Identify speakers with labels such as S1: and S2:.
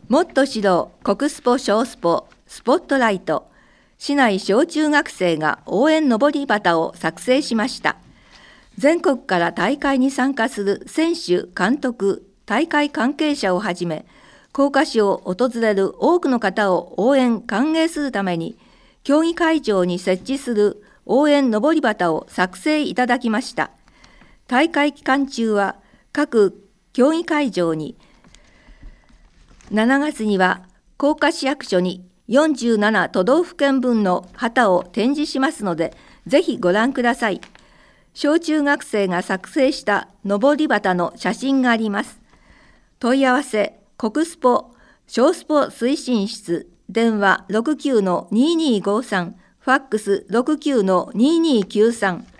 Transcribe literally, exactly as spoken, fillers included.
S1: もっと指導国スポ小スポスポットライト、市内小中学生が応援のぼり旗を作成しました。全国から大会に参加する選手、監督、大会関係者をはじめ、甲賀市を訪れる多くの方を応援歓迎するために、競技会場に設置する応援のぼり旗を作成いただきました。大会期間中は各競技会場に、しちがつには甲賀市役所によんじゅうなな都道府県分の旗を展示しますので、ぜひご覧ください。小中学生が作成したのぼり旗の写真があります。問い合わせ、国スポ小スポ推進室、電話 ろくきゅうのにーにーごさん、ファックス ろくきゅうのにーにーきゅうさん、